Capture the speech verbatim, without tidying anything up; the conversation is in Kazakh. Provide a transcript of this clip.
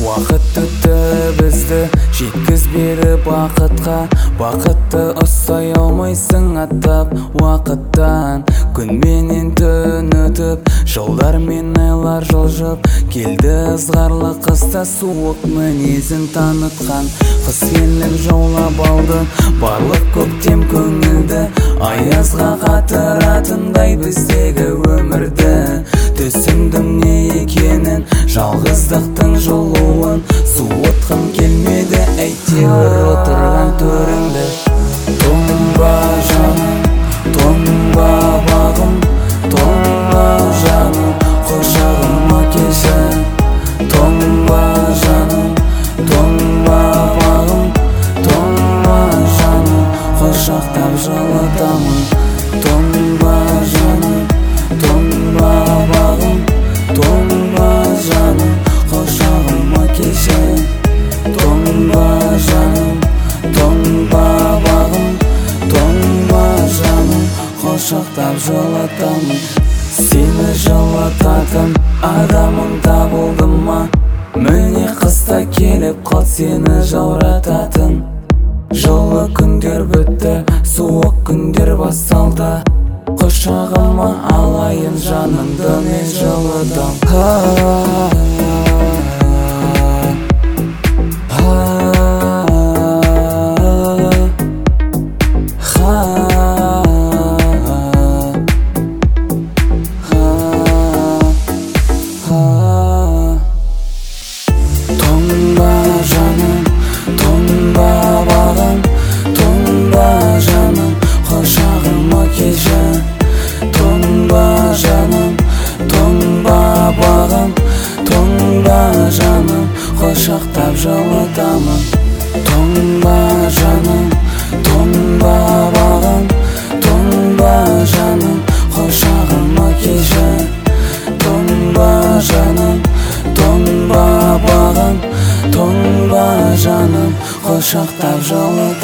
Уақыт өтті бізді жеткізбеді бақытқа. Бақытты ұстай алмайсың аттап уақыттан. Күн менен түн өтіп, жылдар мен айлар жылжып, келді ызғарлы қыста суық мінезін танытқан. Қыс келіп жаулап алды барлық көктем көңілді, аязға қатыратындай біздегі өмірді. Түсіндім не екенін, жалғыздықтың жылуын, суытқым келмеді әйтеуір отырған төріңді. Тоңба жаным, тоңба бағым, тоңба жаным, құшағыма келші. Тоңба жаным, тоңба бағым, тоңба жаным, құшақтап жылытамын. Тоңба жаным, тоңба бағым, тоңба жаным, құшағыма келші. Тоңба жаным, тоңба бағым, тоңба жаным, құшақтап жылытамын. Сені жылытатын адамың табылды ма? Міне қыста келіп қал сені жаурататын. Жылы күндер бітті, суық күндер басталды. Құшағыма алайын жаныңды мен жылытам. Тоңба жаным, тоңба бағым, тоңба жаным, құшағыма келші. Тоңба жаным, тоңба бағым, тоңба жаным, құшақтап жылытамын. Тоңба жаным, тоңба бағым, тоңба жаным, құшағыма келші. Тоңба жаным, тоңба бағым, тоңба жаным, құшақтап жылытамын.